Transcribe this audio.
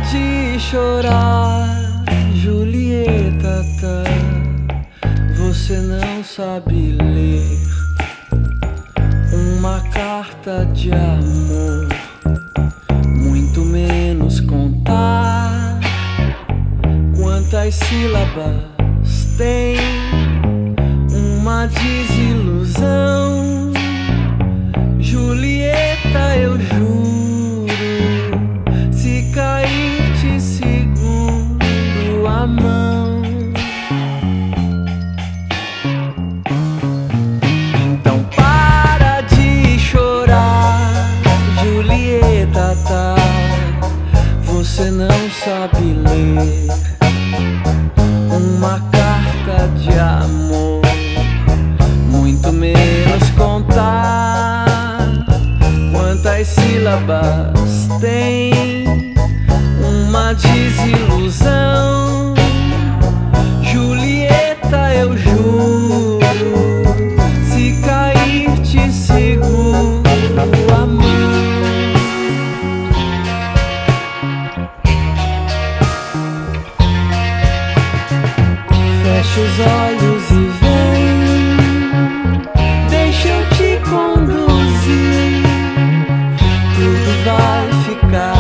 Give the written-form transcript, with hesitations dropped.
de chorar, Julieta, você não sabe ler uma carta de amor, muito menos contar quantas sílabas tem uma desilusão. Julieta, eu juro, se cair te seguro a mão. Então para de chorar, Julieta, você não sabe ler uma carta de amor, muito menos contar quantas sílabas tem uma desilusão. Julieta, eu juro, se cair te seguro a mão. Fecha os olhos e vem, deixa eu te conduzir, tudo vai ficar